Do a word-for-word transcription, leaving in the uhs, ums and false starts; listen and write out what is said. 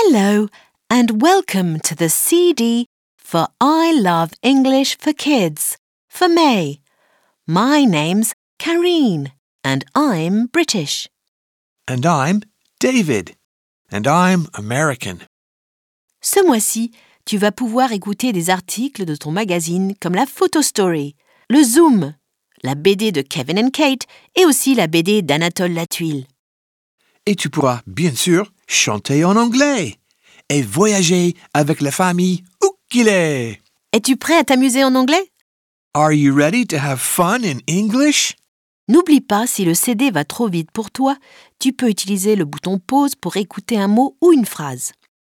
Hello and welcome to the C D for I Love English for Kids for May. My name's Karine and I'm British. And I'm David. And I'm American. Ce mois-ci, tu vas pouvoir écouter des articles de ton magazine comme la Photo Story, le Zoom, la B D de Kevin and Kate et aussi la B D d'Anatole Latuile. Et tu pourras, bien sûr, chanter en anglais et voyager avec la famille où qu'il est. Es-tu prêt à t'amuser en anglais? Are you ready to have fun in English? N'oublie pas, si le C D va trop vite pour toi, tu peux utiliser le bouton pause pour écouter un mot ou une phrase.